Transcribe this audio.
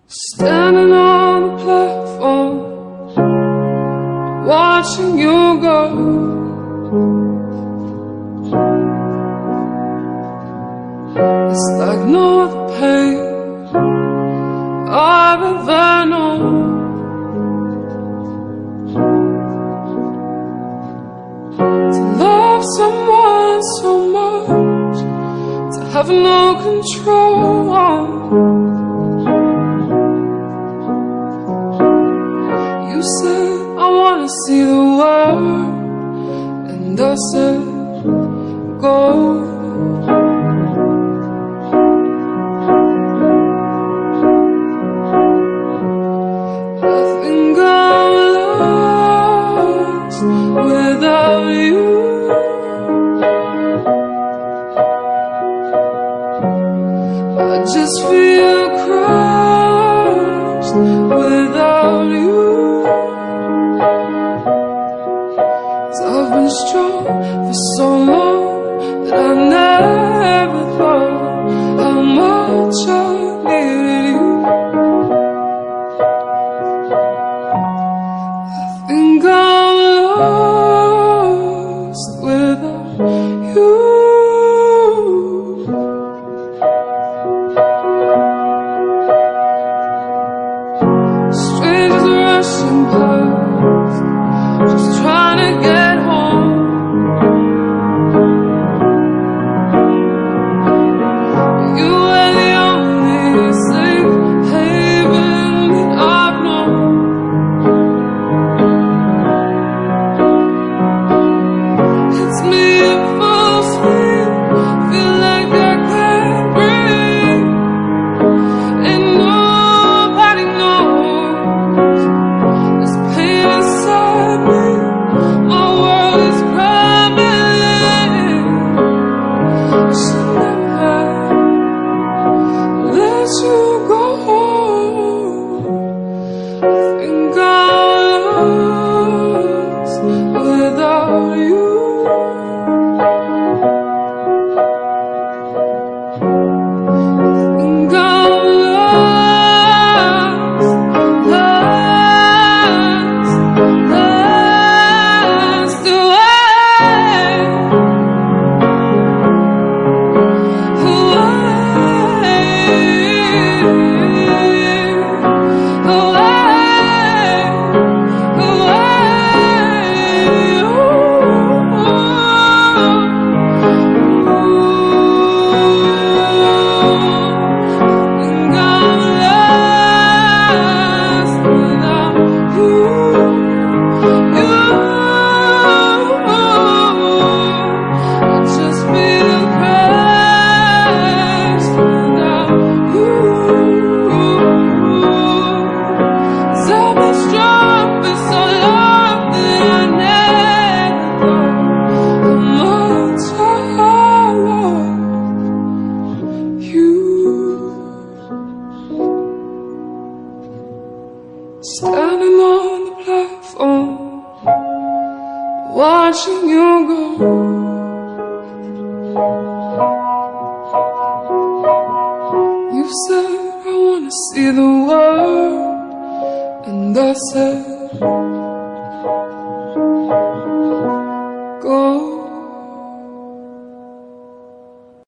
Standing on the platform, watching you go. It's like no other pain I've ever known. To love someone so much, to have no control. You said, I wanna see the world, and I said, go. I think I'm lost without you. I just feel crushed without you. I've been strong for so long that I never thought how much I needed you. I think I'm lost without you. Strangers rushing past, just trying to get home. You were the only safe haven that I've known. It's me at full speed, feel like I can't breathe, and nobody knows this pain inside me. My world is crumbling. I should never let you go. I think I'm lost without you. I think I'm lost, lost away, standing on the platform, watching you go. You said, I wanna see the world, and I said,